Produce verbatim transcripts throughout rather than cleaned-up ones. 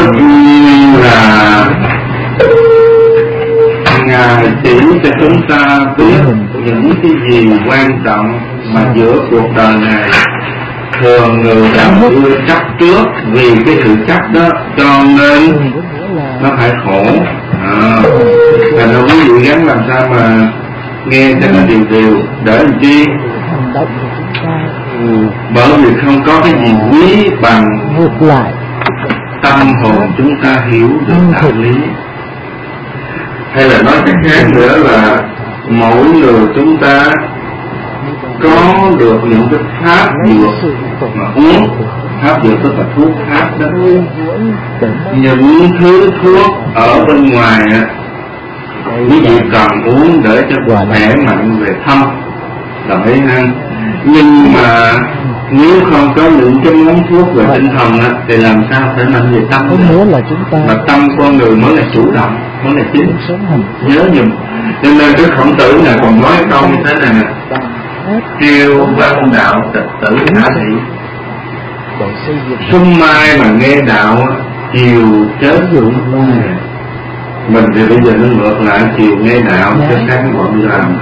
là Ngài chỉ cho chúng ta biết những cái gì quan trọng mà giữa cuộc đời này thường người ta chưa chấp trước, vì cái sự chấp đó cho nên nó phải khổ. À, thành ra quý vị gắng làm sao mà nghe cho nó điều điều để làm chi? Bởi vì không có cái gì quý bằng tâm hồn chúng ta hiểu được đạo lý. Hay là nói cách khác nữa là mỗi người chúng ta có được những cái pháp dược mà uống, pháp dược tức là thuốc pháp đó. Những thứ thuốc ở bên ngoài á, quý vị cần uống để cho khỏe mạnh về thân là mấy ăn. Nhưng mà nếu không có những cái món thuốc về tinh thần á, thì làm sao phải mạnh về tâm được? Mà tâm con người mới là chủ động, mới là chính. Nhớ dùm. Cho nên cái Khổng Tử này còn nói câu như thế này nè: kêu văn đạo tịch tử hạ thị. Xuân mai mà nghe đạo, chiều chết dụng. Mình thì bây giờ nó ngược lại, chiều nghe đạo, cho sáng bọn đi làm.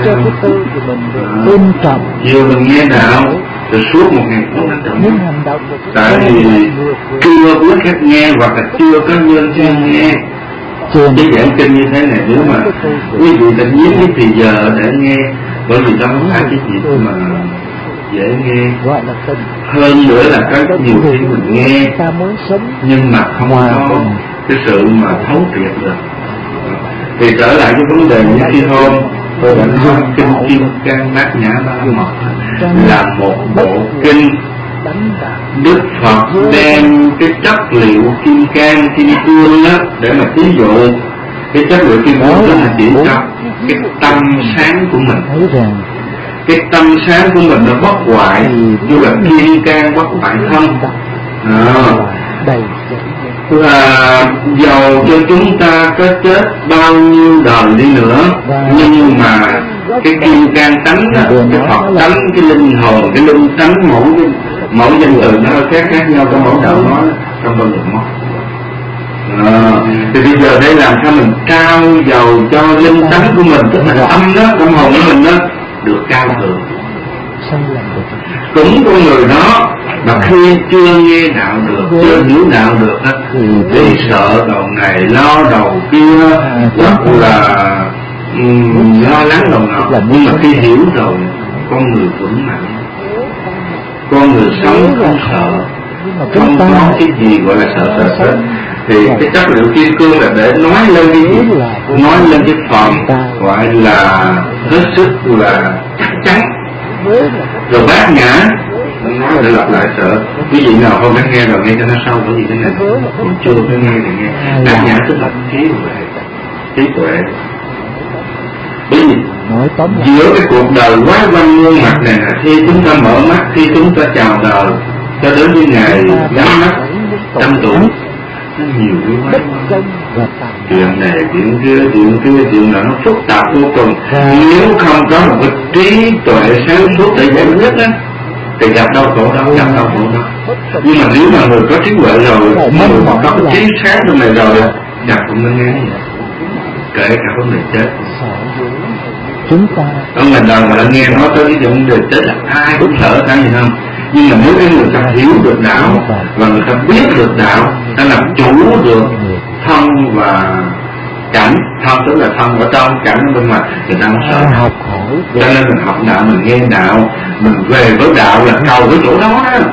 Chiều mình nghe đạo, rồi suốt một ngày cũng nó trọng. Tại vì chưa có khách nghe hoặc là chưa có nhân duyên nghe. Cái giảng kinh như thế này, nếu mà quý vị đã giết cái thì giờ để nghe, bởi vì đó không phải cái gì mà dễ nghe. Hơn nữa là có nhiều khi mình nghe nhưng mà không có cái sự mà thấu triệt được. Thì trở lại cái vấn đề như khi hôm tôi đã nói kinh Kim Cang Bát Nhã Ba La Mật là một bộ kinh Đức Phật đem cái chất liệu kim cang kim cương đó để mà ví dụ. Cái chất liệu kim cương đó là chỉ cho cái tâm sáng của mình. Cái tâm sáng của mình nó bất hoại, như là kim cang bất hoại thân. À, là dầu cho chúng ta có chết bao nhiêu đời đi nữa, nhưng mà cái kim cang tánh đó, cái Phật tánh, cái linh hồn, cái linh tánh, mỗi cái mỗi danh từ nó khác khác nhau, trong mỗi đạo nói trong bao giờ mất. À, thì bây giờ đây làm sao mình trao dầu cho linh tánh của mình, tức là tâm đó, tâm hồn của mình đó được cao thượng. Cũng con người đó mà khi chưa nghe đạo được, chưa hiểu đạo được đó, thì sợ đầu này lo đầu kia, hoặc là um, lo lắng đầu nọ. Nhưng mà khi hiểu rồi, con người vững mạnh, con người sống không sợ, không có cái gì gọi là sợ sợ sợ. Thì cái chất liệu kim cương là để nói lên cái gì? Nói lên cái phần gọi là hết sức là chắc chắn. Rồi Bát Nhã nói để lặp lại sợ. Quý vị nào không đã nghe rồi nghe cho nó sâu, bởi vì cái này còn chưa có nghe thì nghe. Bát Nhã tức là trí tuệ, trí tuệ. Bởi vì giữa cái cuộc đời quá quanh muôn mặt này, khi chúng ta mở mắt, khi chúng ta chào đời, cho đến cái ngày nhắm mắt trăm tuổi, nó nhiều cái quá, chuyện này chuyện kia chuyện kia chuyện nào nó phức tạp vô cùng. Nếu không có một cái trí tuệ sáng suốt để giải quyết á, thì gặp đau khổ đó, gặp đau khổ đó. Nhưng mà nếu mà người có trí tuệ rồi, người có cái trí sáng trong này rồi, gặp cũng nên nghe gì, kể cả vấn đề chết. Chúng ta trong ngày đời mà đã nghe nói tới cái vấn đề chết là ai cũng sợ cái gì không? Nhưng mà nếu cái người ta hiểu được đạo và người ta biết được đạo, ta làm chủ được thân và cảnh, thân tức là thân ở trong, cảnh ở bên ngoài, người ta không sợ học. Cho nên mình học đạo, mình nghe đạo, mình về với đạo là cầu cái chỗ đó đó.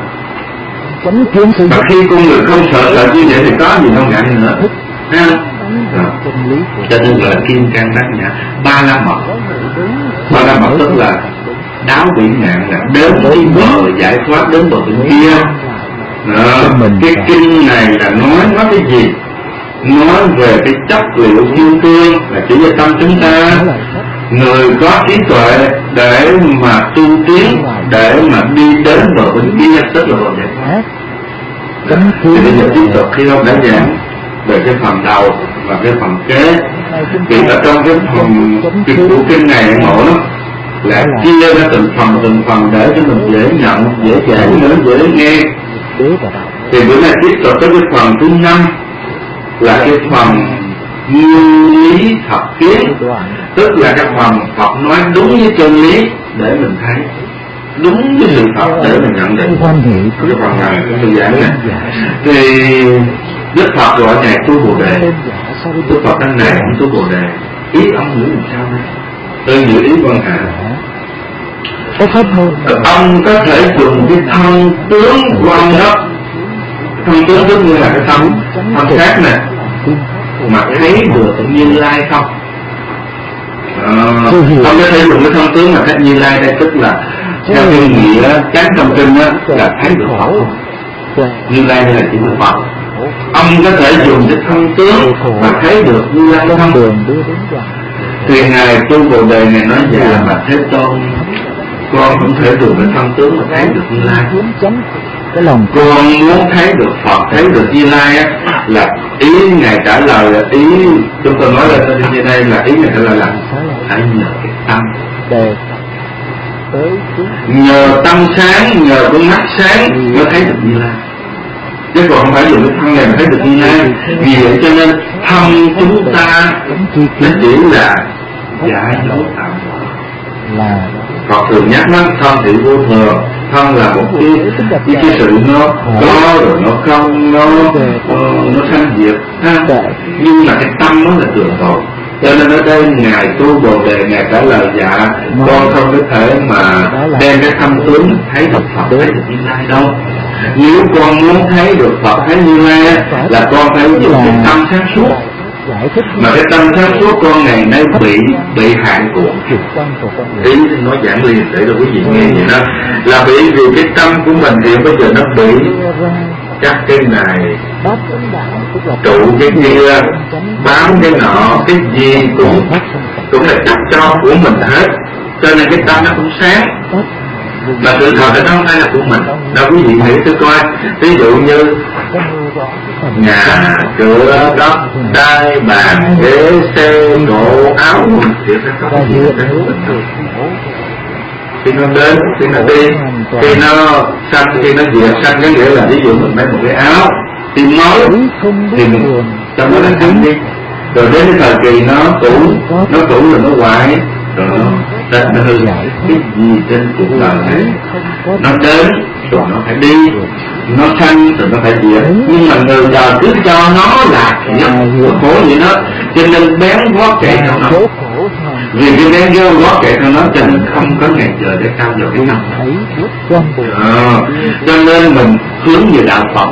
Và khi con người không sợ sợ như vậy thì có gì đâu ngại nữa, thấy không? Cho nên gọi là Kim Cang Bát Nhã Ba La Mật. Ba La Mật tức là đáo biển ngạn, là đến cái bờ giải thoát, đến bờ bên kia. Đó. Cái kinh này là nói nói cái gì? Nói về cái chất liệu kim cương, là chỉ về tâm chúng ta. Người có trí tuệ để mà tu tiến, để mà đi đến bờ bên kia, tức là bờ giải thoát. Thì bây giờ tiếp tục khi ông đã giảng về cái phần đầu và cái phần kế, thì ở trong cái phần cái của kinh này ngộ lắm, là chia ra từng phần từng phần để cho mình dễ nhận, dễ giảng nữa, dễ nghe. Thì bữa nay tiếp tục tới cái phần thứ năm là cái phần nguyên lý thật kiến, tức là cái phần Phật nói đúng với chân lý để mình thấy, đúng với sự thật để mình nhận định. Cái phần này cái tôi giảng này thì Đức Phật gọi ngài tu Bồ Đề. Đức Phật đang này ông tu Bồ Đề, ý ông hiểu làm sao đây? Tôi hiểu ý quan hệ. Ông có thể dùng cái thân tướng quan đó, thân tướng tức như là cái thân thân khác nè, mà thấy được Như Lai không? À, ông có thể dùng cái thân tướng mà thấy Như Lai đây, tức là theo cái nghĩa chánh trong kinh á là thấy được Phật không? Như Lai đây là chỉ được Phật. Ông có thể dùng cái thân tướng mà thấy được Như Lai không? Thì ngài tu Bồ Đề này nói dạ mà Thế Tôn, con không thể dùng cái thân tướng mà thấy được Như Lai. Cái lòng con muốn thấy được Phật, thấy được Như Lai á, là ý ngài trả lời là ý chúng tôi nói lên trên đây là ý ngài trả lời là phải nhờ cái tâm, nhờ tâm sáng, nhờ con mắt sáng mới thấy được Như Lai, chứ còn không phải dùng cái thân này mà thấy được Như Lai. Vì vậy cho nên thân chúng ta nó chỉ là giải dấu tạm là Phật thường nhắc nó thân thì vô thường, thân là một cái cái, cái sự nó có rồi nó không, nó nó sanh diệt ha. Nhưng mà cái tâm nó là trường tồn. Cho nên ở đây ngài tu Bồ Đề ngài trả lời dạ con không có thể mà đem cái tâm tướng thấy được Phật, thấy được Như Lai đâu. Nếu con muốn thấy được Phật, thấy Như Lai là con phải dùng cái tâm sáng suốt. Mà cái tâm sáng suốt con ngày nay bị bị hạn cuộn. Ý nói giảng liền để cho quý vị nghe vậy đó, là bởi vì cái tâm của mình thì bây giờ nó bị chắc cái này trụ cái kia, bám cái nọ, cái gì cũng cũng là chắc cho của mình hết, cho nên cái tâm nó cũng sáng. Mà sự thật nó không phải là của mình đâu. Quý vị nghĩ tôi coi, ví dụ như nhà, cửa, đất, đai, bàn, ghế, xe, cổ, áo, thì nó có cái gì đó của mình đâu. Khi nó đến, khi nó đi, khi nó xanh, khi nó diệt, xanh cái nghĩa là ví dụ mình lấy một cái áo thì mới thì mình cho nó là xanh đi, rồi đến cái thời kỳ nó cũ, nó cũ rồi nó hoại, rồi nó tên nó hư. Cái gì trên cuộc đời này nó đến rồi nó phải đi, nó sanh rồi nó phải diệt, nhưng mà người đời cứ cho nó là thiệt, khổ vậy đó, cho nên bén gót chạy theo nó. Vì cái bén vô gót chạy theo nó cho nên không có ngày giờ để cao dầu cái tâm. À, cho nên mình hướng về đạo Phật,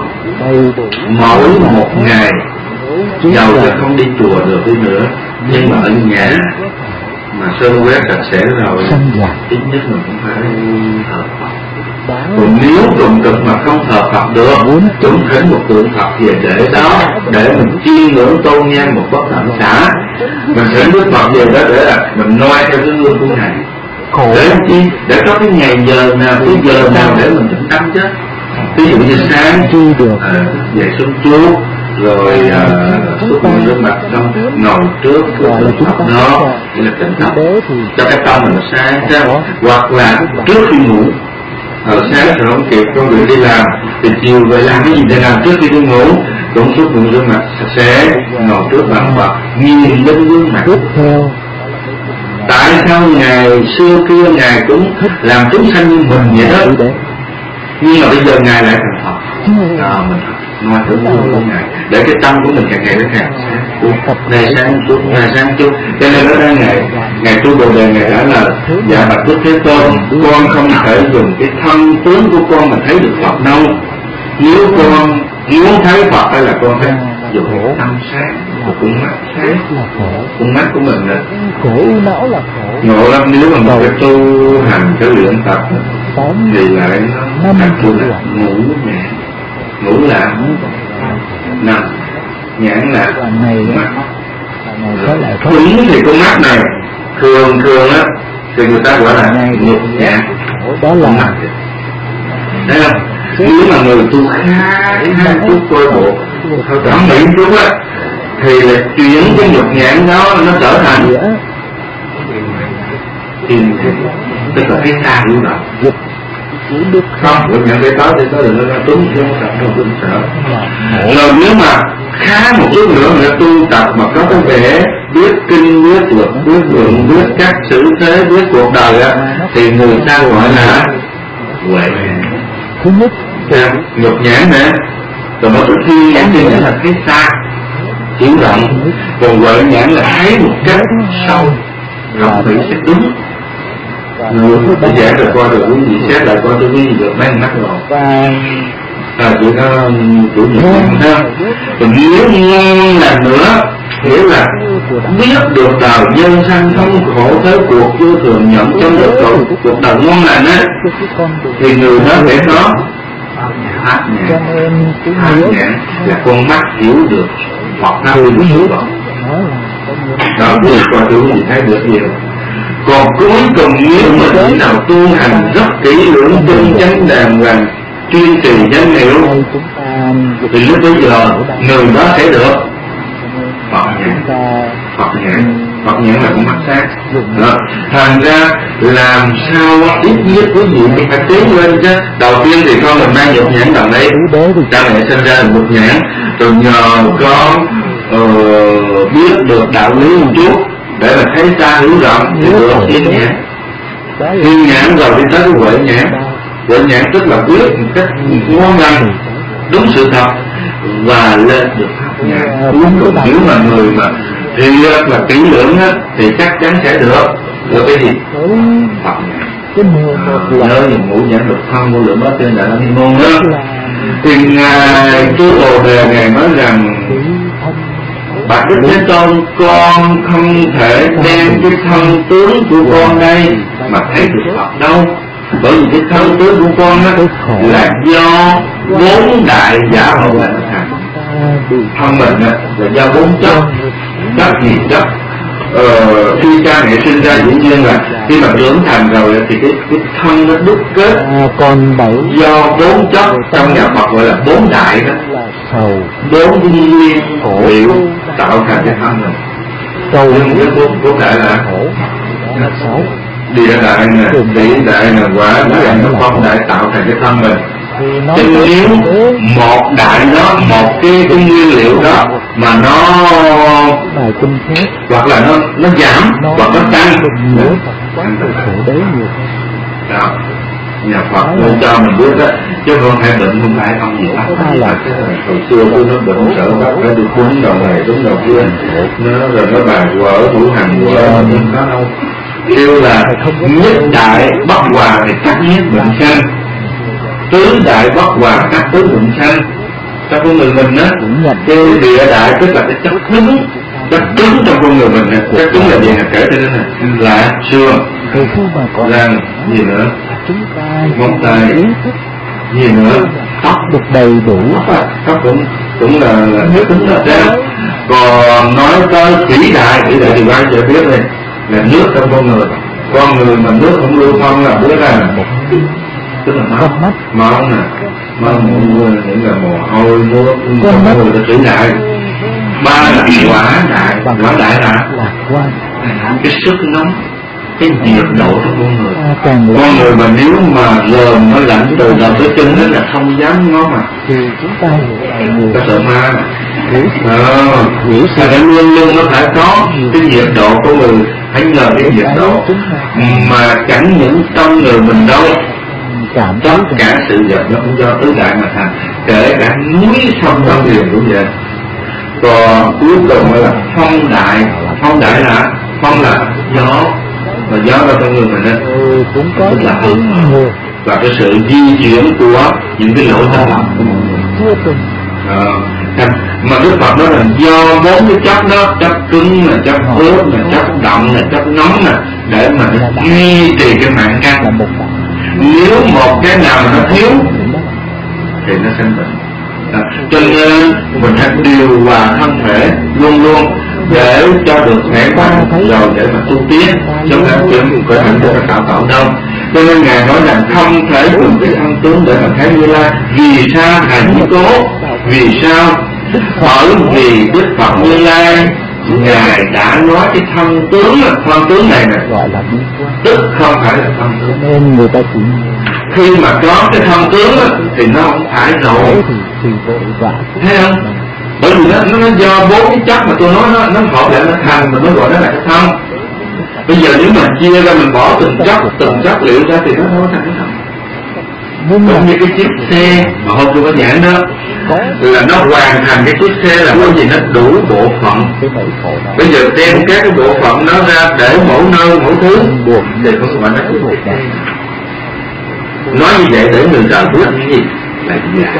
mỗi một ngày giàu là không đi chùa được đi nữa, nhưng mà ở nhà mà sơn quét sạch sẽ rồi, ít nhất mình cũng phải thờ Phật. Còn nếu trùng cực mà không thờ Phật được, chúng khánh một tượng Phật về để đó, để mình chiêm ngưỡng tôn nhang một bất tận xã, mình khánh Đức Phật về đó để là mình noi theo cái gương của ngài. Để làm chi? Để có cái ngày giờ nào, cái giờ nào để mình tĩnh tâm chứ. Ví dụ như sáng à, dậy sớm trước, rồi xúc miệng rửa mặt xong ngồi trước cái tượng Phật đó, thì là tĩnh tâm cho cái tâm mình sáng chứ. Hoặc là trước khi ngủ, ở sáng rồi không kịp con việc đi làm thì chiều về làm cái gì để làm trước khi đi ngủ, cũng xúc miệng rửa mặt sạch sẽ, ngồi trước bàn Phật nhìn lên gương mặt. Tại sao ngày xưa kia ngài cũng làm chúng sanh như mình vậy đó, nhưng mà bây giờ ngài lại thành Phật. À, mình nói thử gương của ngài để cái tâm của mình càng ngày nó càng sáng, ngày sáng chút, ngày sáng chút. Cho nên ở đây ngài ngài tu Bồ Đề ngài trả lời dạ bạch Đức Thế Tôn, con không thể dùng cái thân tướng của con mà thấy được Phật đâu. Nếu con muốn thấy Phật hay là con phải dùng cái tâm sáng, một con mắt sáng, con mắt của mình là khổ não là khổ. Ngộ lắm, nếu mà một cái tu hành cái luyện tập thì lại nó thành tu là ngủ nhẹ, ngủ là nằm, nhãn là mắt. Đúng thì con mắt này thường thường á thì người ta gọi là nhục nhãn, đó là mắt. Thấy không? Nếu mà người tu khá khá chút coi bộ thẩm mỹ chút á thì là chuyển cái nhục nhãn đó nó trở thành thì tức là cái ta hiểu rồi. không được nhận cái đó thì có được ra đúng chứ không sợ đâu, không sợ. Rồi nếu mà khá một chút nữa nữa tu tập mà có cái vẻ biết kinh, biết luật, biết luận, biết các xử thế, biết cuộc đời á, thì người ta gọi là huệ nhãn. Thứ nhất nhục nhãn nè, rồi mới có thiên nhãn thì là thấy xa hiểu rộng, còn huệ nhãn là thấy một cách sâu rộng thủy sẽ đúng. Người tôi giảng rồi coi được quý vị xét lại coi tôi quý vị được mấy mắt rồi. À, chỉ có chủ nhiệm ha. Còn nếu ngon là nữa, nghĩa là biết được đời nhân sanh không khổ tới cuộc vô thường nhận trong được cuộc, cuộc đời ngon lành á, thì người đó phải có hát nhãn. Hát nhãn là con mắt hiểu được hoặc nó hiểu được rồi. Đó thì coi tôi quý vị thấy được nhiều. Còn cuối cùng nếu mà chỉ nào tu hành rất kỹ lưỡng, tinh chánh đàng hoàng, chuyên trì danh hiệu, thì lúc bây giờ người đó sẽ được Phật nhãn. Phật nhãn, Phật nhãn là con mắt sáng. Đó. Thành ra làm sao ít nhất quý vị thì phải tiến lên chứ. Đầu tiên thì con mình mang nhục nhãn đồng đấy, cha mẹ sinh ra là nhục nhãn, rồi nhờ con uh, biết được đạo lý một chút để mà thấy xa hiểu rộng thì được thiên nhãn. Thiên nhãn rồi thì tới cái huệ nhãn. Huệ nhãn tức là biết một cách ngon lành, đúng sự thật và lên được pháp nhãn. Cuối cùng nếu mà người mà thì là kỹ lưỡng á, thì chắc chắn sẽ được được cái gì? Phật nhãn. Nhớ những ngũ nhãn được thông vô lượng bát trên đại la môn đó. Thì ngài chú Bồ Đề ngài nói rằng Bạch Đức Thế Tôn, con không thể đem cái thân tướng của con đây mà thấy được Phật đâu. Bởi vì cái thân tướng của con đó là do bốn đại giả hậu là thành. Thân mình là do bốn chất. Chất gì chất? Ờ, khi cha mẹ sinh ra dĩ nhiên là khi mà trưởng thành rồi thì cái, cái thân nó đúc kết còn bảy do bốn chất trong nhà Phật gọi là bốn đại đó, bốn cái nguyên liệu tạo thành cái thân mình. Nhưng cái bốn, bốn đại là địa đại nè, thủy đại nè, quả đại nè, phong đại tạo thành cái thân mình. Cho nếu một đại đó, một cái, cái nguyên liệu đó mà nó hoặc là nó nó giảm hoặc nó tăng đó, nhà Phật luôn cho mình biết đó, chứ không phải bệnh không phải không gì hết. Hồi xưa tôi nó bệnh sợ bác phải được cúng đầu này cúng đầu kia, nó rồi nó bàn quở thủ hành quở nhưng có đâu kêu là nhất đại bất hòa thì cắt nhất bệnh sanh, tứ đại bất hòa cắt tứ bệnh sanh. Trong con người mình á, cái địa đại tức là cái chất cứng, chất cứng trong con người mình nè. Chất cứng là gì nè, kể cho nên là xương, răng, gì nữa, móng tay, gì nữa, tóc được đầy đủ. Tóc cũng cũng là nước cứng là ra. Còn nói tới thủy đại, thủy đại thì ai sẽ biết đây là nước trong con người. Con người mà nước không lưu thông là biết là tức là máu, máu nè, máu mũi, những là mồ hôi, nước, con người là thủy đại. Ba là quả đại, quả đại là cái sức nóng, cái nhiệt độ trong con người. Con người mà nếu mà gồm nó lạnh từ đầu tới chân đó là không dám ngó mặt. Cái sợ ma này. Ờ, là luôn luôn nó phải có cái nhiệt độ của người, hãy ngờ cái nhiệt độ mà chẳng những trong người mình đâu. Tất cả sự vật nó cũng do tứ đại mà thành, kể cả núi sông trong biển cũng vậy. Còn cuối cùng là phong đại. Phong đại là phong là gió, và gió ở trong người mình đó tức là hơi thở và cái sự di chuyển của những cái lỗ chân lỏng của mọi người. À, mà Đức Phật nói là do bốn cái chất đó, chất cứng là chất ướt là chất động là chất nóng là để mà duy trì cái mạng căn. Nếu một cái nào mà nó thiếu thì nó sinh bệnh. À, cho nên mình phải điều hòa thân thể luôn luôn để cho được khỏe khoắn rồi để mà tu tiến, trong đó chuyện khởi hành cho tạo tạo đâu. Cho nên ngài nói rằng không thể dùng cái thân tướng để mà thấy Như Lai. Vì sao ngài chỉ cố? Vì sao? Bởi vì Đức Phật Như Lai ngài đã nói cái thân tướng, thân tướng này nè, tức không phải là thân tướng, nên người ta chỉ khi mà có cái thân tướng á, thì nó không phải rồi, thấy không? Bởi vì nó, nó, nó do bốn cái chất mà tôi nói nó nó hợp lại nó thành mình mới gọi nó là cái thân. Bây giờ nếu mà chia ra mình bỏ từng chất từng chất liệu ra thì nó không thành cái thân. Cũng như cái chiếc xe mà hôm tôi có giảng đó, là nó hoàn thành cái chiếc xe là bởi vì nó đủ bộ phận. Bây giờ đem các cái bộ phận nó ra để mỗi nơi mỗi thứ thì không gọi nó cái bộ phận. Nói như vậy để người đời biết cái gì là giả.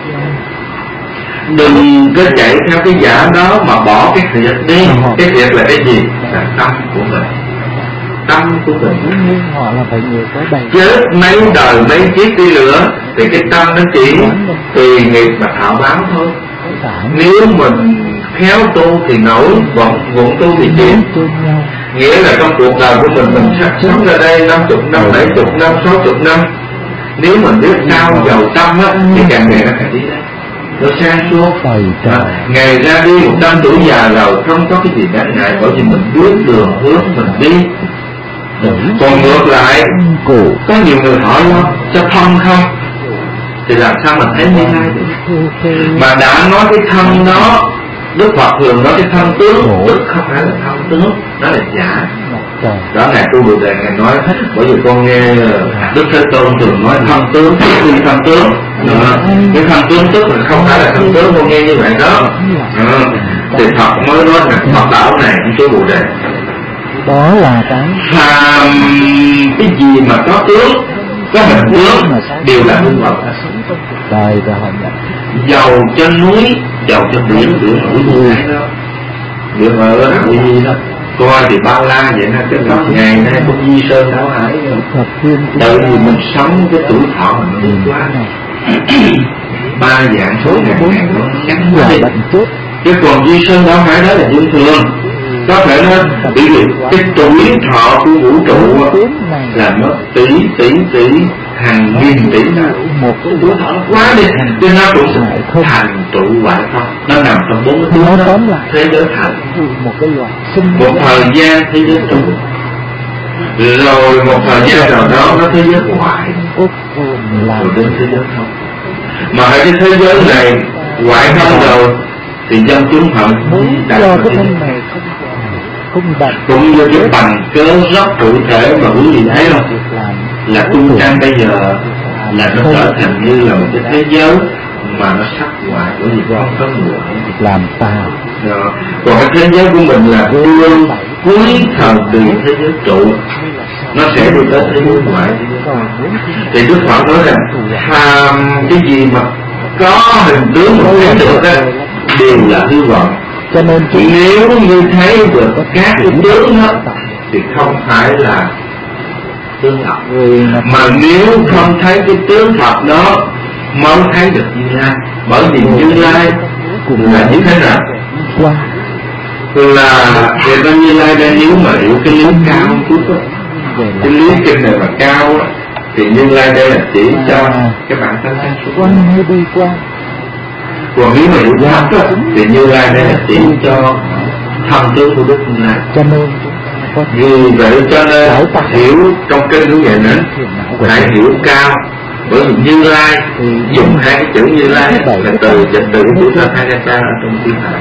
Đừng có chạy theo cái giả đó mà bỏ cái thiệt đi. Cái thiệt là cái gì? Là tâm của mình. Tâm của mình chết mấy đời mấy kiếp đi nữa thì cái tâm nó chỉ tùy nghiệp mà thảo báo thôi. Nếu mình khéo tu thì nổi, vọng vụng tu thì chìm. Nghĩa là trong cuộc đời của mình mình sắp sống ra đây năm chục năm, bảy chục năm, sáu chục năm. Nếu mình biết sao giàu tâm á thì càng ngày nó càng đi đây. Nó sang suốt à, ngày ra đi một trăm tuổi già rồi không có cái gì đáng ngại, bởi vì mình biết đường hướng mình đi. Còn ngược lại, có nhiều người hỏi không, sao thân không? Thì làm sao mình thấy như lai được? Mà đã nói cái thân đó, Đức Phật thường nói cái thân tướng, tức không phải là thân tướng, đó là giả. Đó Ngài Tu Bồ Đề Ngài nói, bởi vì con nghe Đức Thế Tôn thường nói thân tướng, khi thân tướng. Đó. Cái thân tướng tức là không phải là thân tướng, con nghe như vậy đó. Đó. Thì Phật mới nói là Phật bảo này Tu Bồ Đề, đó là cái phàm cái gì mà có tướng, có hình tướng đều là hư vọng. đời rồi Dầu trên núi, dầu trên biển, biển ở núi này đó, biển ở Hạng Di đó, coi thì bao la vậy nè, cái đó ngày nay cũng di sơn đảo hải rồi. Tự vì mình sống cái tuổi thọ mình đi quá này, ba dạng số ngàn ngàn nó ngắn quá đi. Cái còn di sơn đảo hải đó là dương thường. Có thể nó bị cái tuổi thọ của vũ trụ là nó tỷ tỷ tỷ hàng nghìn tỷ năm, một cái tuổi thọ nó quá đi, cho nó cũng sẽ thành trụ ngoại phong. Nó nằm trong bốn cái tướng đó, thế giới thành một thời gian thế giới trụ, rồi một thời gian nào đó nó thế giới ngoại, rồi đến thế giới không. Mà ở cái thế giới này ngoại không rồi thì dân chúng họ đạt được cũng như cái bằng cớ rất cụ thể mà quý vị thấy không, là cung trang bây giờ là nó trở thành như là một cái thế giới mà nó sắc ngoại, bởi vì có có người làm sao đó. Còn cái thế giới của mình là đương cuối thời kỳ thế giới trụ, nó sẽ đi tới thế giới ngoại. Thì Đức Phật nói rằng tham cái gì mà có hình tướng mà thấy được đó đều là hư vọng. Cho nên nếu như thấy được các cái tướng đó thì không phải là tướng thật, mà nếu không thấy cái tướng thật đó mới thấy được Như Lai. Bởi vì Như Lai là như thế nào? Là người ta Như Lai đây, nếu mà hiểu cái lý cao chút đó, cái lý kinh này mà cao đó, thì Như Lai đây là chỉ cho cái bản thân sáng suốt. Còn nếu mà hiểu thấp đó, thì Như Lai đây là chỉ cho thân tướng của Đức Như Lai. Cho nên vì vậy cho nên hiểu trong kinh cũng vậy nữa, hãy hiểu cao. Bởi vì Như Lai dùng hai cái chữ Như Lai là từ dịch từ của Phật hai cái ta ở trong kinh Phật.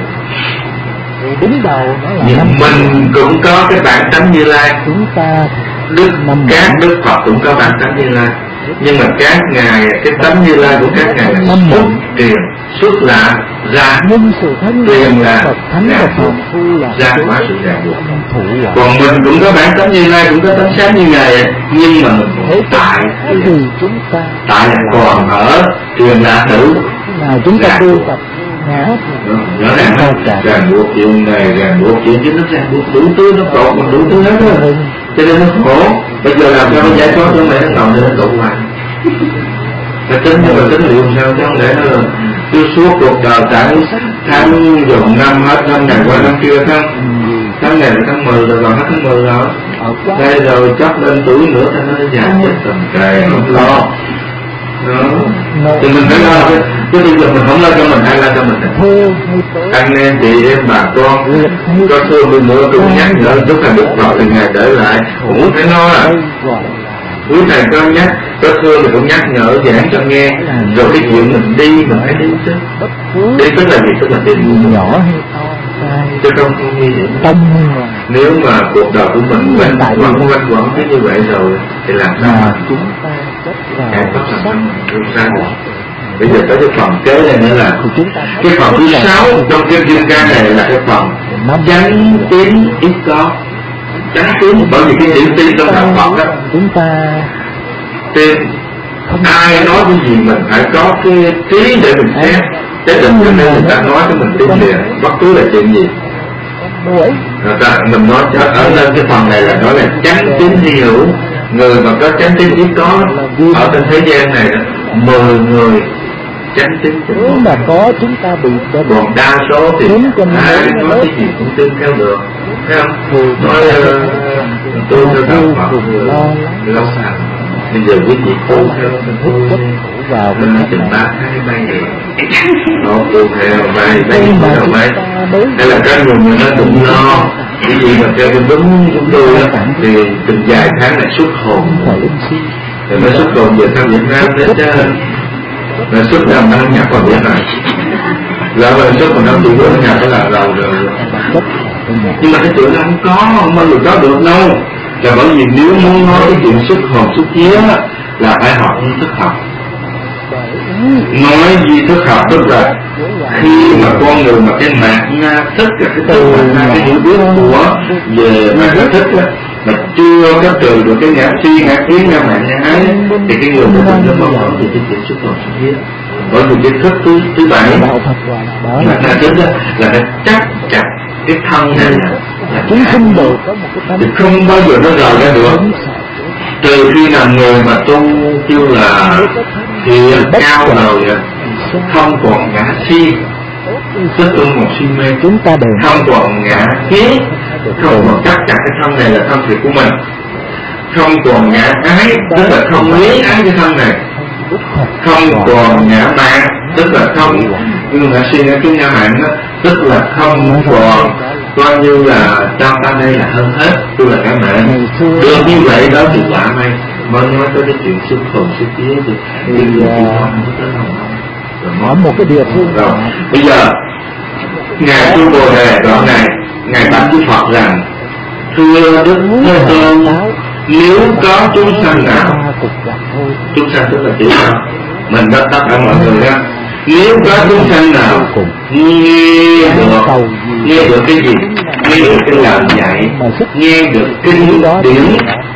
Nhưng mình cũng có cái bản tánh Như Lai, Đức các Đức Phật cũng có bản tánh Như Lai. Nhưng mà các ngài, cái tánh Như Lai của các ngài là xuất truyền, xuất là ra, truyền là ràng buộc, ra quả sự ràng buộc. Còn mình cũng có bản tánh Như Lai, cũng có tánh sáng như ngài, nhưng mà mình cũng tại tại là còn ở truyền là tử, ràng buộc. Rõ ràng đó, ràng buộc chuyện này, ràng buộc chuyện chứ nó ràng buộc đủ thứ, nó cột mình đủ thứ hết đó. Cho nên nó khổ. Bây giờ làm sao nó giải thoát trong này nó ngồi để nó tụ hoài. Phải tính nhưng mà tính liệu sao chứ không để nó cứ suốt cuộc đời tháng tháng dùng năm hết, năm này qua năm kia tháng tháng này là tháng mười rồi, còn hết tháng mười rồi. Đây rồi chấp lên tuổi nữa thì nó già chết tầm kề không lo. Đó. Thì mình phải lo chứ, chứ bây giờ mình không lo cho mình, ai lo cho mình? Anh em chị em bà con có thương đi nữa tôi nhắc nhở, lúc là Đức Phật thì ngài để lại cũng phải lo à. quý thầy có nhắc, có thương thì cũng nhắc nhở giảng cho nghe, rồi cái chuyện mình đi mình phải đi chứ. Đi tức là gì? Tức là đi nhỏ hay to sai chứ không không như vậy. tâm. Nếu mà cuộc đời của mình quanh quẩn quanh quẩn cứ như vậy rồi thì làm sao mà chúng ta rất là cái pháp làm sao mà không sao được. Bây giờ tới cái phần kế này nữa là cái phần thứ sáu trong kinh Kim Cang này là cái phần chánh tín ít có. Chánh tín bởi vì cái chữ tín trong đạo Phật đó, chúng ta tín ai nói cái gì mình phải có cái trí để mình xem, chứ đừng cho nên người ta nói cho mình tin liền bất cứ là chuyện gì. Người ta mình nói ở lên cái phần này là nói là chánh tín hy hữu. Người mà có chánh tín ít có ở trên thế gian này mười người chánh tín nếu mà có chúng ta bị còn đa số thì ai nói cái gì cũng tin theo được, thấy không? Nói tôi theo đạo Phật lâu hành, bây giờ quý vị tu theo tôi vào chừng ba tháng bay vậy, nó tu theo bay bay theo bay, hay là cái người người nó đụng lo cái gì mà theo đúng chúng tôi thì từng vài tháng lại xuất hồn, rồi mới xuất hồn về sang Việt Nam đến chứ. Là xuất ra nó nhạc còn biết này là về xuất còn năm tuổi nó nhạc cái là đầu rồi, nhưng mà cái chuyện nó không có không bao giờ có được đâu, là bởi vì nếu muốn nói cái chuyện xuất hồn xuất vía là phải học thức học. Nói gì thức học tức là khi mà con người mà cái mạng thức là cái thức mà cái hiểu biết của về mà cái thức á mà chưa có trừ được cái ngã suy ngã kiến ngã mạng ngã ái thì cái người của mình nó mong muốn thì cái chuyện xuất hồn xuất vía. Bởi vì cái thức thứ thứ bảy là ta chính đó là nó chắc chặt cái thân này là chúng sinh đều có một cái thì không bao giờ nó rời ra được, trừ khi là người mà tu kêu là thì cao rồi không còn ngã si, tức không còn si mê, chúng ta đều không còn ngã kiến, không còn chắc chặt cái thân này là thân thịt của mình, không còn ngã ái, tức là không lý ái cái thân này, không còn ngã mạng, tức là không nhưng ngã si ngã kiến ngã mạng đó, tức là không còn coi như là trong ta đây là hơn hết, tôi là cả mạng. Được như vậy đó thì quả may mới nói tới cái chuyện xuất hồn xuất vía thì bây giờ không tới đâu. ở một cái địa phương rồi bây giờ ngài Tu Bồ Đề đoạn này ngài bạch với Phật rằng thưa Đức Thế Tôn, nếu có chúng sanh nào, chúng sanh tức là chữ nào mình đã tất cả mọi người đó, nếu có chúng sanh nào nghe được nghe được cái gì, nghe được cái lời dạy, nghe được kinh điển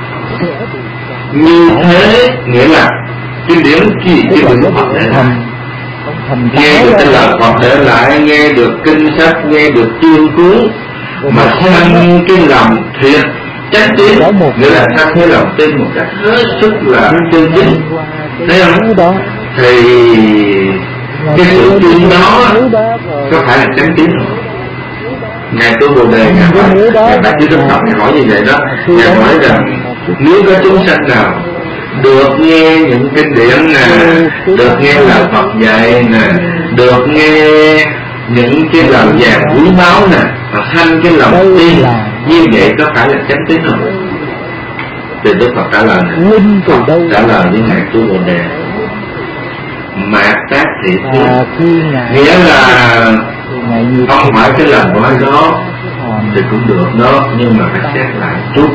như thế, nghĩa là kinh điển gì, kinh điển của Phật để lại, nghe được cái lời Phật để lại, nghe được kinh sách, nghe được chương cuốn mà sanh cái lòng thiệt chánh tín, nghĩa là sanh cái lòng tin một cách hết sức là chân chính, thấy không? Thì cái sự tin đó có phải là chánh tín không? Ngài Tu Bồ Đề ngài hỏi, ngài bạch với Đức Phật ngài hỏi như vậy đó, ngài hỏi rằng nếu có chúng sanh nào được nghe những kinh điển nè, được nghe lời Phật dạy nè, được nghe những cái lời vàng quý báu nè, mà sanh cái lòng tin như vậy có phải là chánh tín không? Thì Đức Phật trả lời này, Phật trả lời với ngài Tu Bồ Đề mạt tác thị thiên, nghĩa là không phải cái lời nói đó thì cũng được đó, nhưng mà phải xét lại chút.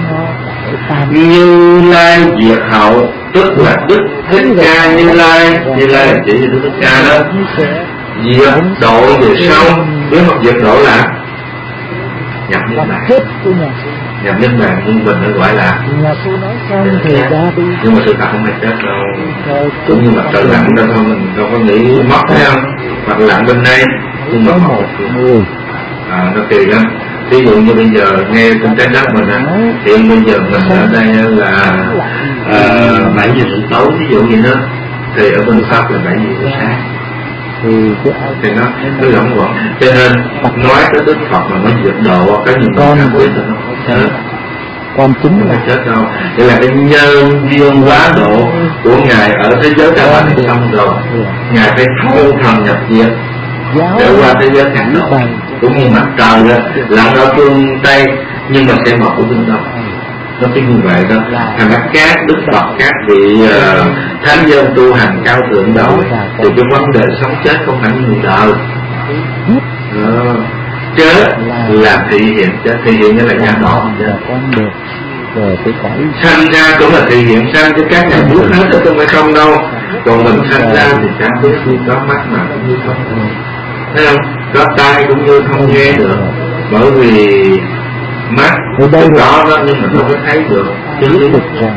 Như Lai diệt hậu tức là Đức Thích Ca Như Lai, Như Lai là chỉ cho Đức Thích Ca đó. Diệt độ về sau, biết một diệt độ là nhập niết bàn, nhập niết bàn nhưng mình nó gọi là nhưng mà sự thật không phải chết đâu, cũng như mặt trời lặn đâu thôi, mình đâu có nghĩ mất thấy không, mặt lặn bên đây nhưng mà một à, nó kỳ lắm. Ví dụ như bây giờ nghe trên trái đất mình á, hiện bây giờ mình ở đây là bảy giờ rưỡi tối ví dụ vậy đó, thì ở bên Pháp là bảy giờ sáng, thì nó nó lỏng quẩn, cho nên nói tới Đức Phật mà nó diệt độ cái những con biết là nó không chết, con chính là chết đâu. Đây là cái nhân duyên quá độ của ngài ở thế giới ta bà thì xong rồi, ngài phải thâu thần nhập diệt để qua thế giới càng độ, cũng như mặt trời đó lặn ở phương Tây nhưng mà sẽ mọc ở phương Đông, nó phải như vậy đó. Thành ra các đức Phật, các vị uh, thánh nhân tu hành cao thượng đầu thì cái vấn đề sống chết không phải người đời. Đó. Chết là thị hiện, chết thị hiện nghĩa là nhà đỏ. Sanh ra cũng là thị hiện sanh, chứ các nhà biết hết chứ không phải không đâu. Còn mình sanh ra thì các biết thì có mắt mà cũng như không, thấy không? Có tai cũng như không nghe được, bởi vì mắt có đó nhưng mà không có thấy được. Chứ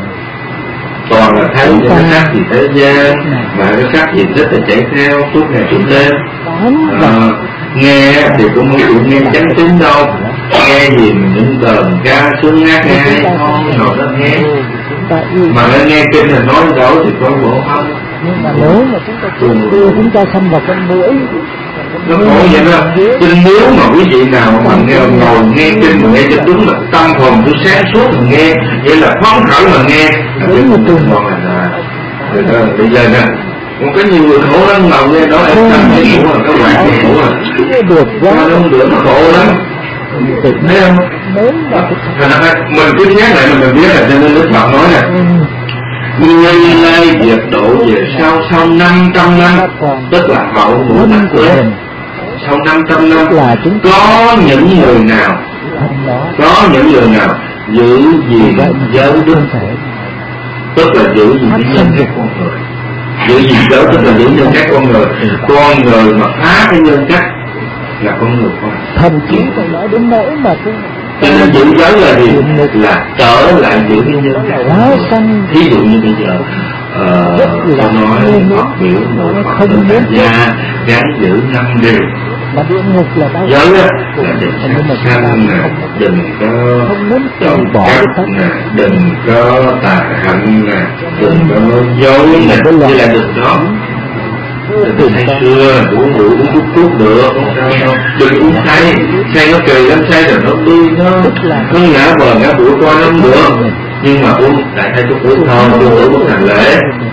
toàn là thấy những cái sắc gì thế gian, và cái sắc gì thích thì chạy theo suốt ngày suốt đêm. À, nghe thì cũng không chịu nghe chánh tín đâu, nghe gì những đờn ca sướng hát nghe hay không rồi đó nghe, mà nó nghe kinh là nói đâu thì có bộ không. Nhưng mà nếu mà chúng ta đưa chúng ta xâm vào con mũi nó khổ vậy đó. Chứ nếu mà quý vị nào mà nghe ngồi nghe kinh mà nghe cho đúng là tâm hồn tôi sáng suốt mà nghe, vậy là phấn khởi mà nghe là cái một tuần ngon là là bây giờ nè, cũng có nhiều người khổ lắm mà nghe nói em tâm cái ngủ là các bạn cái ngủ là được quá, nó không được, nó khổ lắm, thấy không? Thành ra mình cứ nhắc lại mình biết là cho nên Đức Phật nói nè, nguyên lai diệt độ về sau sau năm trăm năm, tức là hậu ngũ mặt tuế. Sau năm trăm năm có những người nào, có những người nào giữ gìn giới đức, tức là giữ gìn cái nhân cách con người. Giữ gìn giới tức là giữ nhân cách con người. Con người mà phá cái nhân cách là con người không. Thậm chí còn nói đến nỗi mà tôi cho nên giữ giới là gì? Là trở lại giữ cái nhân cách. Thí dụ như bây giờ uh, tôi nói Phật biểu một Phật tử tại gia gắn giữ năm điều. Giới á là đừng sát sanh nè, đừng có trộm cắp nè, đừng có tà hạnh nè, đừng có nói dối nè, như là đừng đó. Đừng say xưa, uống rượu uống thuốc thuốc được, không sao đâu. Đừng uống say, say nó kỳ lắm, say rồi nó đi nó nó ngã bờ ngã bụi coi nó không được. Nhưng mà uống đại khái chút uống thôi, chưa uống một thành lễ.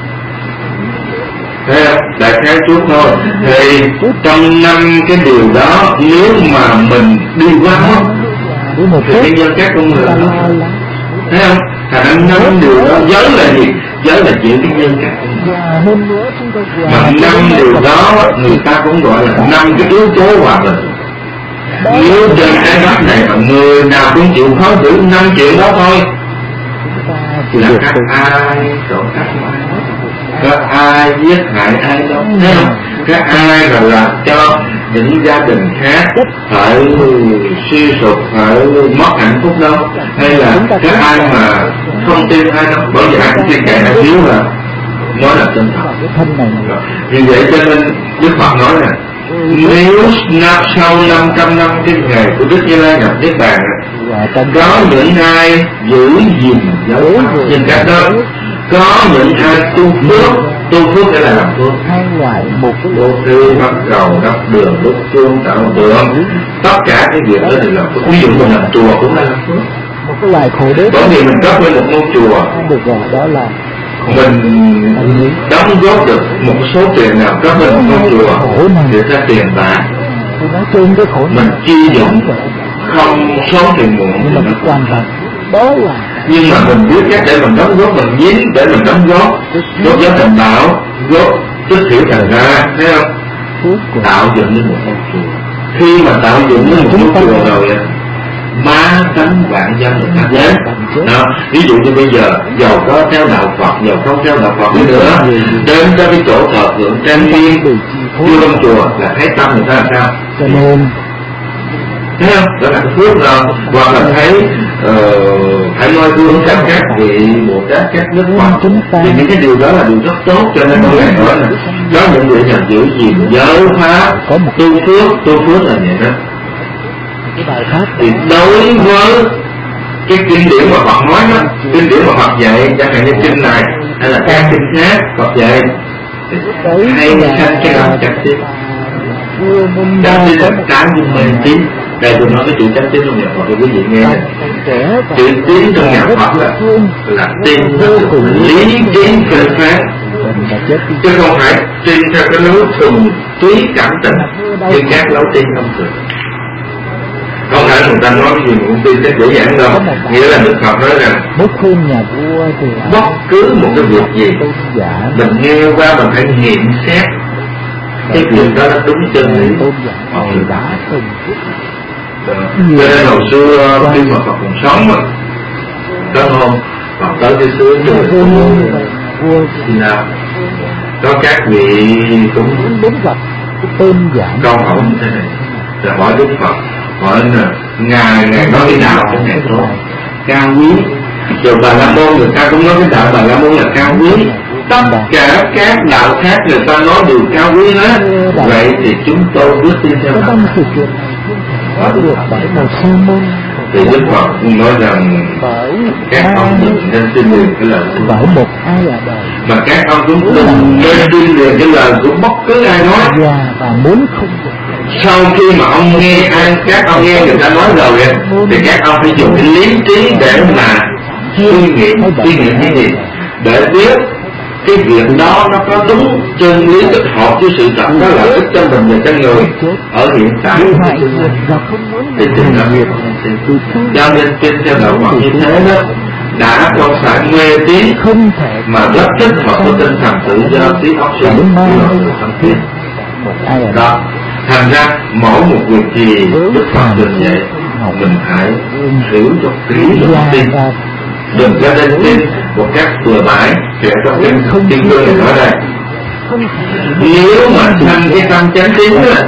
Thấy không? Đại khái chút thôi. Thì trong năm cái điều đó, nếu mà mình đi quá mất thì cái nhân cách con người đó, thấy không? Thành ra năm điều đó, giới là gì? Giới là giữ cái nhân cách của mình. Mà năm điều đó người ta cũng gọi là năm cái yếu tố hòa bình. Nếu trên cái đất này mà người nào cũng chịu khó giữ năm chuyện đó thôi, là các ai trộm cắp ai, các ai giết hại ai đâu, thấy không? Các ai rồi làm cho những gia đình khác phải suy sụp, phải mất hạnh phúc đâu, hay là các ai mà không tin ai đâu, bởi vì ai cũng tin kẻ ai thiếu là nói là chân thật. Vì vậy cho nên Đức Phật nói nè, nếu sau năm trăm năm cái ngày của Đức Như Lai nhập Niết Bàn, có những ai giữ gìn giới nhân cách đó, có những ai tu phước, tu phước để là làm phước, vô tư bắt cầu đắp đường đúc chuông tạo tượng, tất cả cái việc đó thì làm phước. Ví dụ mình làm chùa cũng là làm phước. Bởi vì mình cấp lên một ngôi chùa, mình đóng góp được một số tiền nào cấp lên một ngôi chùa thì ra tiền bạc, mình chi dụng không số tiền muộn thì nó quan trọng. Nhưng mà mình biết cách để mình đóng góp, mình dính để mình đóng góp, góp giá thành bảo, góp tích thiểu thành ra, thấy không? Tạo dựng lên một ngôi chùa. Khi mà tạo dựng lên một ngôi chùa rồi, ma tánh vạn dân được ta đến. Đó, ví dụ như bây giờ giàu có theo đạo Phật, giàu không theo đạo Phật đi nữa, đến cho cái chỗ thờ phượng trang nghiêm vô trong chùa là thấy tâm người ta làm sao? Thấy không? Đó là cái phước rồi. Hoặc là thấy uh, hãy noi gương các các vị Bồ Tát, các đức Phật, thì những cái điều đó là điều rất tốt. Cho nên con ngài nói là có những người nào giữ gìn giới pháp, tu phước, tu phước là vậy đó. Thì đối với cái kinh điển mà Phật nói đó, kinh điển mà Phật dạy, chẳng hạn như kinh này hay là các kinh khác Phật dạy, thì hay sanh cái lòng chánh tín. Chánh tín là cái như mê tín. Đây tôi nói cái chữ chánh tín trong nhà Phật cho quý vị nghe. Chữ tín trong nhà Phật là là tin theo lý trí phê phán, chứ không phải tin theo cái lối thuần túy cảm tình như các lối tin thông thường. Không phải một người ta nói gì cũng tin chắc dễ dàng đâu. Nghĩa là Đức Phật nói rằng Mới khuyên nhà vua thì bất cứ một cái việc gì mình nghe qua mình phải nghiệm xét cái việc đó nó đúng chân lý. tôn giả này đã từng Cho nên hồi xưa khi mà Phật còn sống á, có hôm Phật tới cái xứ người vua thì nào có các vị cũng đến gặp tôn giả câu hỏi như thế này, rồi hỏi Đức Phật, hỏi là ngài ngài nói cái nào cái này tốt cao quý, rồi Bà La Môn người ta cũng nói cái đạo Bà La Môn là cao quý, tất cả các đạo khác người ta nói đều cao quý hết, vậy thì chúng tôi bước tin theo đạo có được bởi một sư môn. Thì Đức Phật nói rằng các ông đừng nên tin liền cái lời của bởi một ai là đời, mà các ông cũng đừng nên tin liền cái lời của bất cứ ai nói. và muốn không Sau khi mà ông nghe ai các ông nghe người ta nói rồi thì các ông phải dùng cái lý trí để mà suy nghiệm suy nghiệm cái gì để biết cái việc đó nó có đúng chân lý thích hợp với sự thật, nó lợi ích cho mình và cho người ở hiện tại. Thì tình đó cho nên trên theo đạo Phật như thế đó đã không phải mê tín mà rất thích hợp với tinh thần tự do trí óc suy nghĩ của người thân thiết đó. Thành ra mỗi một việc gì Đức Phật thường dạy mình phải hiểu cho kỹ rồi tin, đừng cho nên tin một cách bừa bãi. Kể trong cái kinh cương này nói đây, nếu mà thành cái tâm chánh tín đó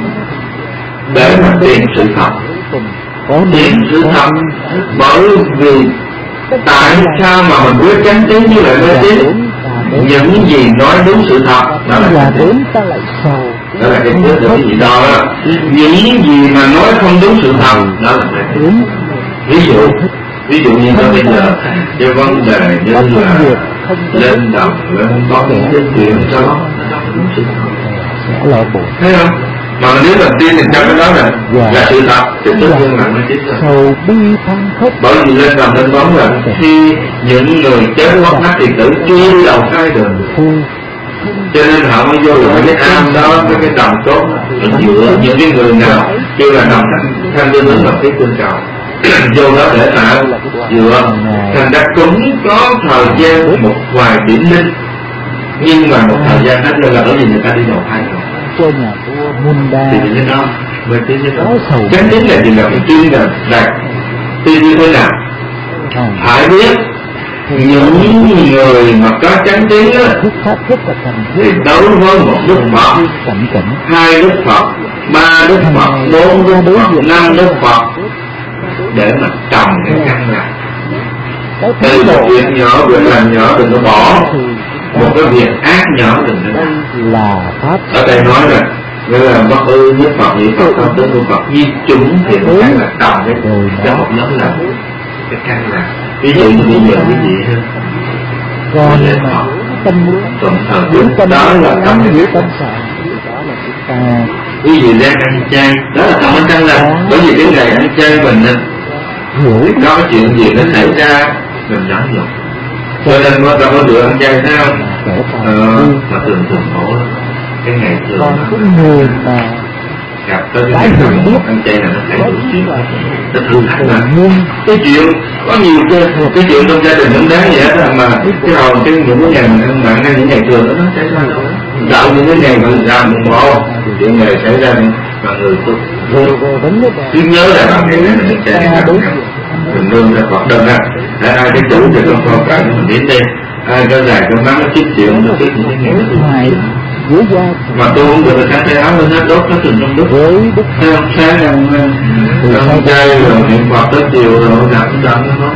để mà tìm sự thật, tìm sự thật, bởi vì tại sao mà mình quyết chánh tín như vậy mê tín? Những gì nói đúng sự thật đó là đến ta lại sầu, đó là cái chết được cái gì đó, đó. Những gì mà nói không đúng sự thật đó là mê tín. Ví dụ ví dụ như là bây giờ cái vấn đề như là lên đồng lên bóng cái chuyện đó nó không đúng sự thật, thấy không? Mà nếu mình tin thì trong cái đó là là sự thật thì tất nhiên là mới tin rồi. Bởi vì lên đồng lên bóng là khi những người chết mất nát thì tử chưa đi đầu thai được, cho nên họ mới vô lại cái am đó với cái đồng tốt giữa những cái người nào kêu là đồng thanh tương ứng hợp cái tương cầu vô đó để mà dựa. Thành ra cũng có thời gian một vài điểm linh, nhưng mà một thời gian hết là bởi vì người ta đi đầu thai rồi. Thì cái đó mới tin cái đó. Chánh tín là gì? Là cái tin là đạt tin như thế nào? Phải biết những người mà có chánh tín á thì đối với một Đức Phật, hai Đức Phật, ba Đức Phật, bốn Đức Phật, năm Đức Phật để mà trồng cái căn này. Từ một việc nhỏ, việc làm nhỏ đừng có bỏ, một cái việc ác nhỏ đừng có làm. Ở đây nói là nghĩa là bất ư nhất Phật nhị Phật không tới của Phật như chúng thì một cái là trồng cái cái một nhóm là cái căn là ví dụ như bây giờ cái gì hơn còn tâm còn thờ cúng đó là tâm cái ví dụ đang ăn chay đó là tâm căn là bởi vì cái ngày ăn chay mình thì có cái chuyện gì nó xảy ra mình nhẫn nhục, cho nên mới ta có được ăn chay thấy không? Ờ, mà thường thường khổ lắm. Cái ngày thường còn cái người mà gặp tới cái ngày thường ăn chay là nó phải đủ chuyện, nó thử thách là cái chuyện có nhiều cái cái chuyện trong gia đình không đáng vậy hết mà cái đầu cái những cái ngày mình ăn mặn hay những ngày thường đó nó xảy ra đâu. Dạo những cái ngày mình ra mùng một chuyện này xảy ra mà người tôi cứ nhớ là bạn ngày này mình chay là mình luôn là Phật đơn ra để ai cái chủ thì không còn cả mình đến đây ai có dài có ngắn nó chút chuyện nó biết những cái ngày đó mà tôi không được là sáng tay áo lên hết đốt nó từng trong đốt theo ông sáng ăn ăn chay rồi niệm Phật tới chiều rồi nằm đậm nó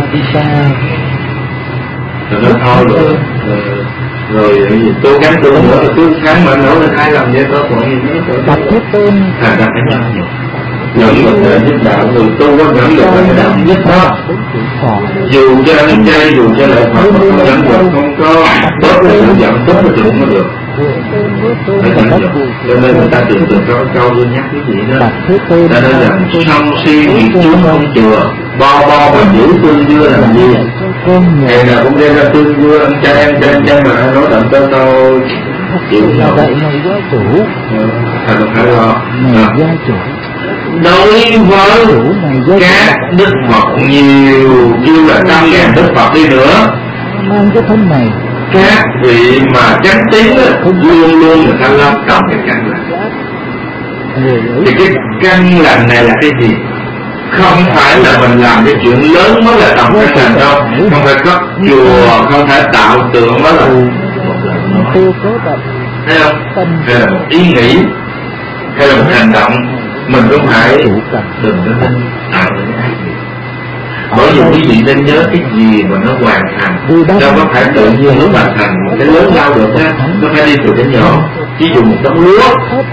rồi nó thôi rồi rồi cái gì cố gắng tôi nữa là cứ sáng mà nấu lên hai lần vậy tôi còn gì nữa đặt cái tên à đặt cái nhẫn nhục nhẫn nhục là giúp đạo người tu có nhẫn nhục là cái đạo nhất đó. Dù cho ăn chay dù cho lại Phật mà không nhẫn nhục không có bớt cái sự giận tốt cái chuyện không được phải nhẫn nhục. Cho nên người ta thường thường có câu tôi nhắc cái gì đó ta nói rằng sân si nghiệt chúng không chừa bo bo mà giữ tương dưa làm gì ngày nào cũng đem ra tương dưa ăn chay ăn chay ăn chay mà ai nói đậm tên tôi chịu là vậy này gia chủ thành một hai lo đối với các đức Phật nhiều, như là trăm ngàn đức Phật đi nữa, mang cái thân này, các vị mà chánh tín luôn luôn người ta lo trồng cái căn lành. Thì cái căn lành này là cái gì? Không phải là mình làm cái chuyện lớn mới là trồng căn lành đâu. Không phải có chùa, không phải tạo tượng mới là một lần nói. Thấy không? Hay là một ý nghĩ, hay là một hành động, mình cũng phải đừng có nên tạo những cái gì. Bởi vì quý vị nên nhớ cái gì mà nó hoàn thành, đâu có phải tự nhiên nó hoàn thành một cái lớn lao được á, nó phải đi từ cái nhỏ. Ví dụ một đống lúa,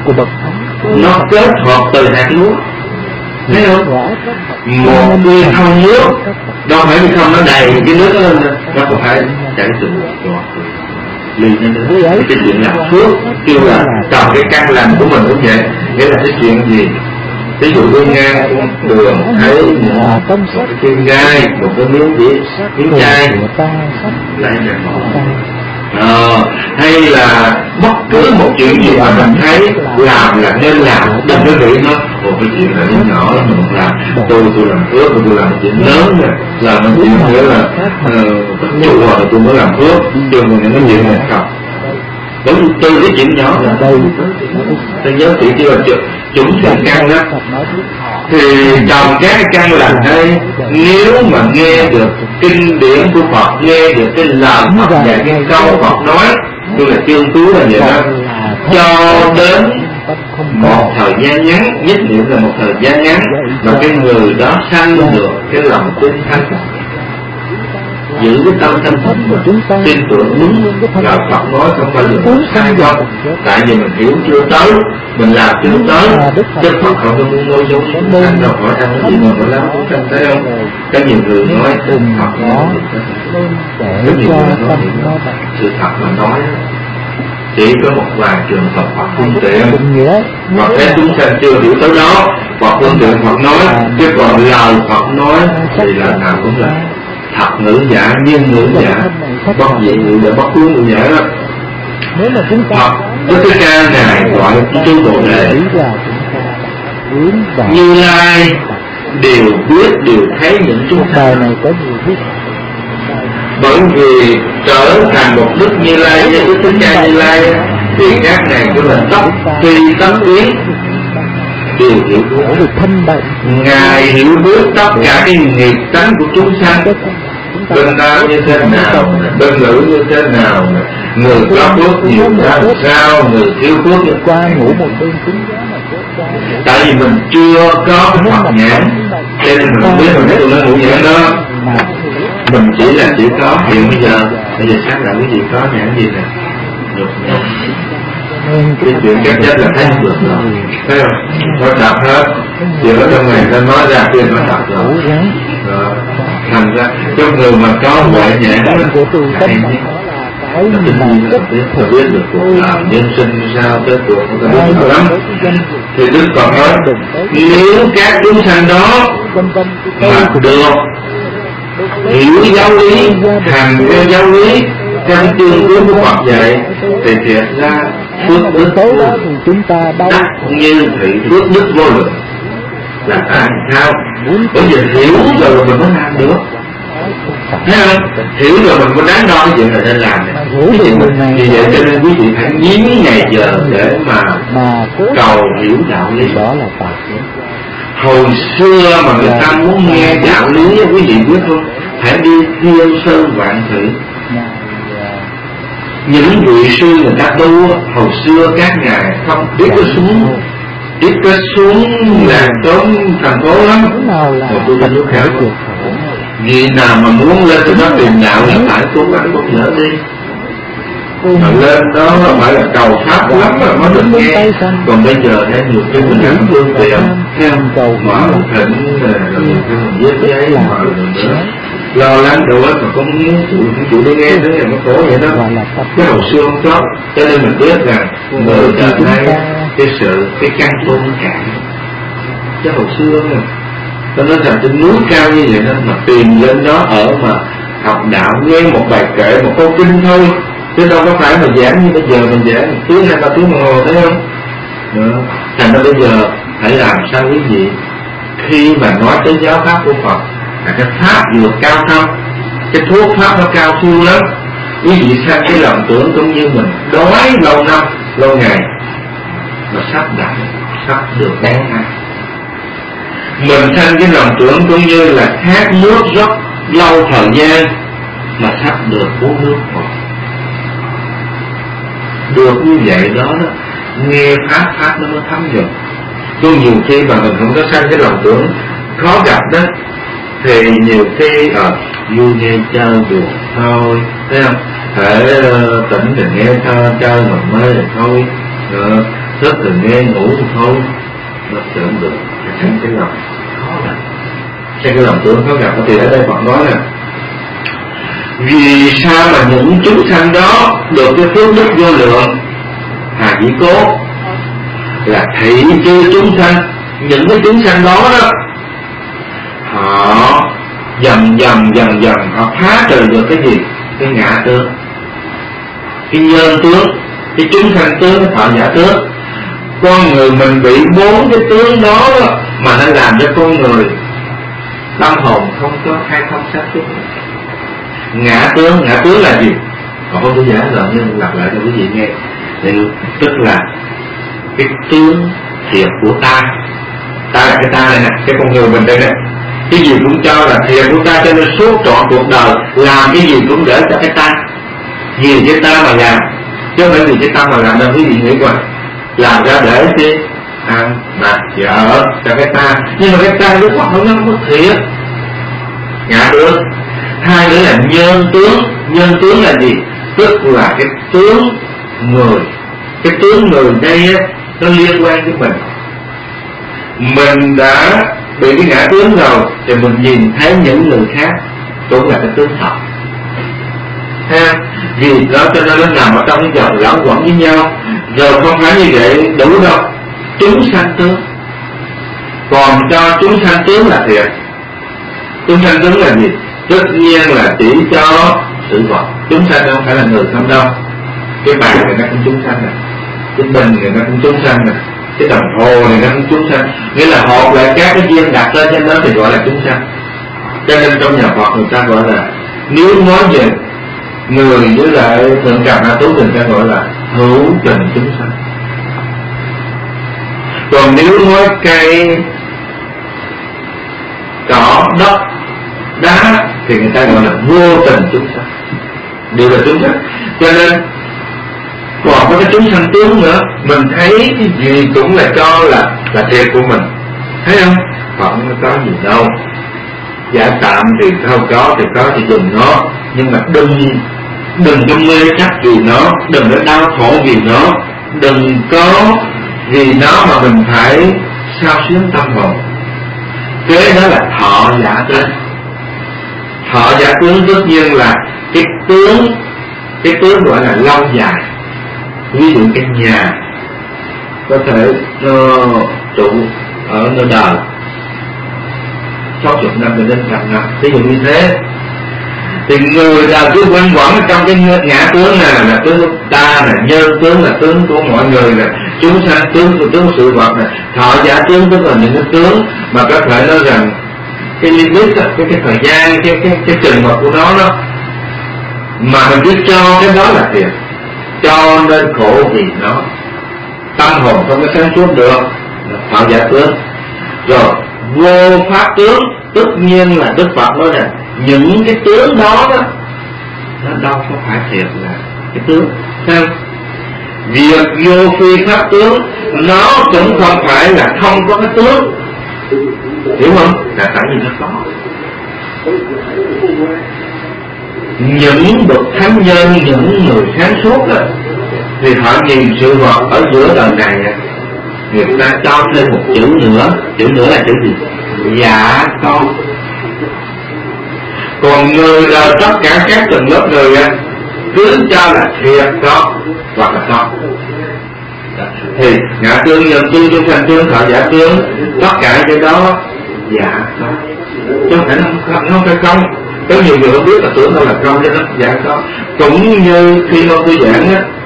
nó kết hợp từ hạt lúa, thấy không? Một ly không nước, đâu phải vì không nó đầy cái nước lên, nó cũng phải chảy từ một giọt ly cho nước. Cái chuyện làm phước kêu là trồng cái căn lành của mình cũng vậy. Nghĩa là cái chuyện gì? Ví dụ đi ngang đường thấy một cái kim gai, một cái miếng gì, miếng chai, lại là bỏ. Ờ, hay là bất cứ một chuyện gì mà mình thấy làm là nên làm, đừng có nghĩ nó một cái chuyện là nó nhỏ là mình làm. Tôi tôi làm phước, tôi làm một chuyện lớn rồi, làm một chuyện nữa là tất chùa rồi tôi mới làm phước, chứ mình những cái chuyện này không. Bởi vì từ cái chuyện nhỏ là đây, tôi nhớ chị chưa là chúng thiện căn đó, thì trồng các cái căn lành đây, nếu mà nghe được kinh điển của Phật, nghe được cái lời Phật dạy, cái câu Phật nói, như là chương tú là vậy đó, cho đến một thời gian ngắn, nhất định là một thời gian ngắn, mà cái người đó sanh được cái lòng tin thanh, giữ cái tâm thanh thánh của chúng ta, tin tưởng đúng là Phật nói không phải là sai không. Tại vì mình hiểu chưa tới, mình làm chưa tới, chứ Phật không có muốn nói dối anh đâu hỏi anh cái gì mà mình làm cũng thành, thấy không? Có nhiều người nói Phật nói có nhiều người nói sự thật mà nói chỉ có một vài trường hợp Phật phương tiện, Phật thấy chúng sanh chưa hiểu tới đó, Phật phương tiện Phật nói, chứ còn lời Phật nói thì là nào cũng là thật ngữ giả, nhiên ngữ giả, bất dị ngữ giả, bất cứ ngữ giả đó. Hoặc với cái ca này gọi tu Bồ Đề, Như Lai đều biết, đều thấy những chúng sanh này có nhiều biết. Bởi vì trở thành một đức Như Lai với đức Thích Ca Như Lai thì các này cũng là tóc phi tấm biến đều hiểu biết. Ngài hiểu biết tất cả cái nghiệp tánh của chúng sanh, bên ta như thế nào, bên nữ như thế nào, người có phước nhiều ra làm sao, người thiếu phước như qua ngủ một đêm cứng giá mà chết. Tại vì mình chưa có cái Phật nhãn, cho nên mình không biết mình tôi nói ngủ nhãn đó. Mình chỉ là chỉ có hiện bây giờ, bây giờ xác định cái gì có nhãn gì nè, nhục nhục. Cái chuyện chắc chết là thấy được rồi, thấy không? Nó thật hết, chuyện ở trong này ta nói ra kia nó thật rồi. Rồi, thành ra cái người mà có huệ nhãn hay nhất, nó tự nhiên là biết, ta biết được cuộc làm nhân sinh sao, tới cuộc ta biết được lắm. Thì Đức Phật nói, nếu các chúng sanh đó mà được hiểu giáo lý, hành theo giáo lý trong chương của Đức Phật dạy, thì thiệt ra phước đức chúng ta đắc như thị phước đức vô lượng là tại sao? Bởi vì hiểu rồi mình mới làm được, thấy không? Hiểu rồi mình mới đáng đo cái chuyện là nên làm này. Vì vậy cho nên quý vị phải nhín ngày giờ để mà cầu hiểu đạo lý. Đó là Phật. Hồi xưa mà người ta muốn nghe đạo lý, quý vị biết không? Hãy đi Thiên Sơn Vạn Thủy. Những vị sư người ta tu hồi xưa các ngài không biết có xuống, biết có xuống làng trốn thành phố lắm, mà tôi ta nước khác. Vì nào mà muốn lên từ đó tìm đạo là phải cố gắng một nhớ đi. Mà lên đó phải là cầu pháp lắm rồi mới được nghe. Còn bây giờ đây nhiều khi mình gắn phương tiện theo mở thịnh rồi nhiều khi mình viết giấy mà nữa lo lắng đâu á, mà không muốn chịu không chịu đi nghe nữa là nó khổ vậy đó. Cái hồi xưa không có, cho nên mình biết rằng người đời nay cái sự cái căn tôn cạn. Cái hồi xưa mà nó nói rằng trên núi cao như vậy đó mà tìm lên đó ở mà học đạo, nghe một bài kệ, một câu kinh thôi, chứ đâu có phải mà giảng như bây giờ mình giảng một tiếng hai ba tiếng đồng hồ, thấy không? Đó. Thành ra bây giờ hãy làm sao quý vị khi mà nói tới giáo pháp của Phật là cái pháp vượt cao thâm, cái thuốc pháp nó cao siêu lắm. Quý vị xem cái lòng tưởng cũng như mình đói lâu năm lâu ngày mà sắp đạt sắp được bén ăn. Mình xem cái lòng tưởng cũng như là khát nước rất lâu thời gian mà sắp được uống nước ngọt. Được như vậy đó, đó nghe pháp pháp nó mới thấm dần. Có nhiều khi mà mình không có sanh cái lòng tưởng khó gặp đó, thì nhiều khi ở uh, vui nghe chơi buồn thôi, thấy không? Thể uh, tỉnh thì nghe thơ chơi mà mê thì thôi, uh, thức thì nghe ngủ thì thôi, nó tưởng được sanh cái lòng khó gặp. Sanh cái lòng tưởng khó gặp thì ở đây Phật nói nè, vì sao mà những chúng sanh đó được cái phước đức vô lượng? Hà Dĩ Cố là thị chư chúng sanh, những cái chúng sanh đó đó họ dần dần dần dần họ phá trừ được cái gì? Cái ngã tướng, cái nhân tướng, cái chúng sanh tướng, cái thọ giả tướng. Con người mình bị bốn cái tướng đó, đó mà nó làm cho con người tâm hồn không có khai thông sáng suốt. Ngã tướng, ngã tướng là gì? Còn không tôi giải rồi nhưng lặp lại cho quý vị nghe. Tức là cái tướng thiệt của ta. Ta là cái ta này nè, cái con người mình đây nè, cái gì cũng cho là thiệt của ta, cho nên suốt trọn cuộc đời làm cái gì cũng để cho cái ta, vì cái ta mà làm, chứ không phải vì cái ta mà làm đâu. Quý vị nghĩ coi, làm ra để chi? Ăn, mặc, vợ cho cái ta, nhưng mà cái ta lúc đó không có thiệt. Ngã tướng. Hai nữa là nhân tướng. Nhân tướng là gì? Tức là cái tướng người. Cái tướng người đây á, nó liên quan với mình. Mình đã bị cái ngã tướng rồi thì mình nhìn thấy những người khác cũng là cái tướng thật ha. Vì đó cho nên nó nằm ở trong cái dòng lẫn quẩn với nhau. Rồi không phải như vậy đủ đâu. Chúng sanh tướng, còn cho chúng sanh tướng là thiệt. Chúng sanh tướng là gì? Tất nhiên là chỉ cho sự vật. Chúng sanh không phải là người không đâu. Cái bàn này nó cũng chúng sanh này, cái bình này nó cũng chúng sanh này, cái đồng hồ này nó cũng chúng sanh. Nghĩa là họp lại các cái duyên đặt lên trên đó thì gọi là chúng sanh. Cho nên trong nhà Phật người ta gọi là, nếu nói về người với lại thượng tràng A Tú thì người ta gọi là hữu tình chúng sanh. Còn nếu nói cây, cỏ, đất, đá thì người ta gọi là vô tình chúng sanh, đều là chúng sanh. Cho nên còn có cái chúng sanh tướng nữa, mình thấy cái gì cũng là cho là là thiệt của mình, thấy không? Không có gì đâu. Giả tạm thì không có thì có thì dùng nó, nhưng mà đừng đừng có mê chấp vì nó, đừng có đau khổ vì nó, đừng có vì nó mà mình phải sao xuyến tâm hồn. Kế đó là thọ giả tướng. Thọ giả tướng tất nhiên là cái tướng, cái tướng gọi là lâu dài. Ví dụ cái nhà có thể nó trụ ở nơi đời sáu chục năm đến đến trăm năm, ví dụ như thế, thì người đời cứ quanh quẩn trong cái ngã tướng này là tướng của ta này, nhân tướng là tướng của mọi người này, chúng sanh tướng của tướng sự vật này, thọ giả tướng tức là những cái tướng mà có thể nói rằng cái limit, cái cái thời gian, cái cái cái trình mực của nó đó, mà mình cứ cho cái đó là thiệt, cho nên khổ vì nó, tâm hồn không có sáng suốt được, thọ giả tướng. Rồi vô pháp tướng, tất nhiên là Đức Phật nói rằng những cái tướng đó đó nó đâu có phải thiệt là cái tướng, sao? Việc vô phi pháp tướng nó cũng không phải là không có cái tướng, hiểu không? Là tại vì nó có. Những bậc thánh nhân, những người sáng suốt đó, thì họ nhìn sự vật ở giữa đời này, người ta cho thêm một chữ nữa. Chữ nữa là chữ gì? Dạ con. Còn người là tất cả các tầng lớp người cứ cho là thiệt có hoặc là có. Thì ngã tướng, nhân tướng, chúng sanh tướng, thọ giả tướng, tất cả cái đó dạ có, chứ không phải nó không phải không. Có nhiều người không biết là tưởng đâu là không, cho nó dạ có. Cũng như khi mà tôi giảng á,